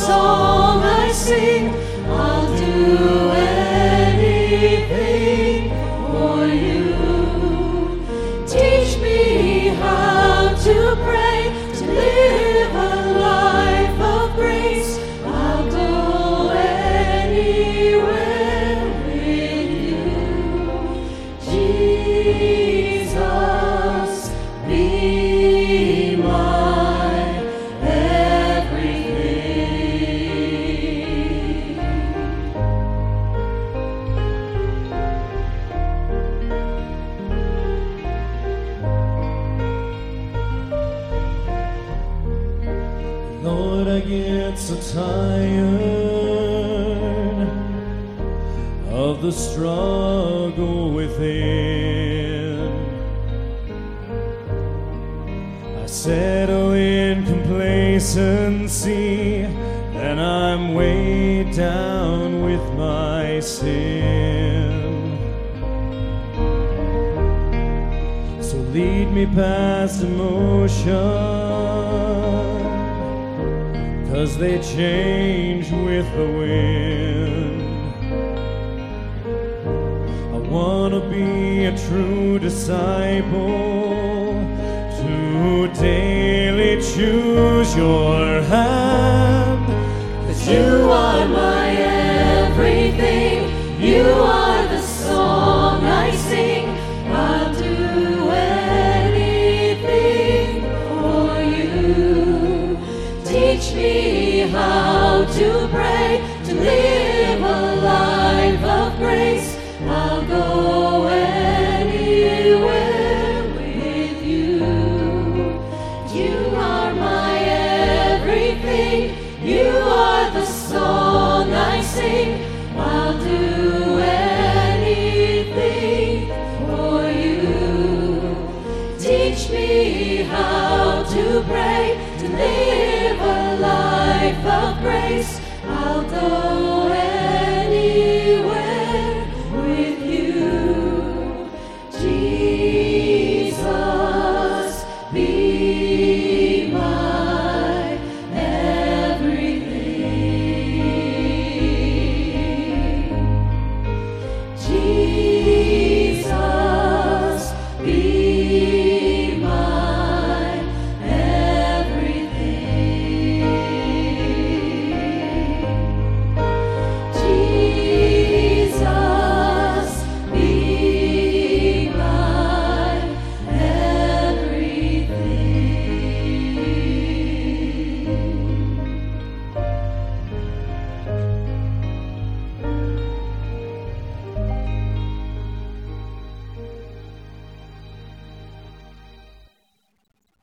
song I sing. I'll do anything for you. Teach me how to pray, to live a life of grace. I'll go anywhere with you. Jesus, be my everything. Lord, I get so tired of the struggle within. I settle in complacency, and I'm weighed down with my sin. So lead me past emotion, 'cause they change with the wind. I wanna be a true disciple, to daily choose your hand. 'Cause you are my everything. You are the song I sing. I'll do anything for you. Teach me how to pray, to live a life of grace. I'll go anywhere with you. You are my everything. You are the song I sing. I'll do anything for you. Teach me how to pray, to live a life of grace. I'll go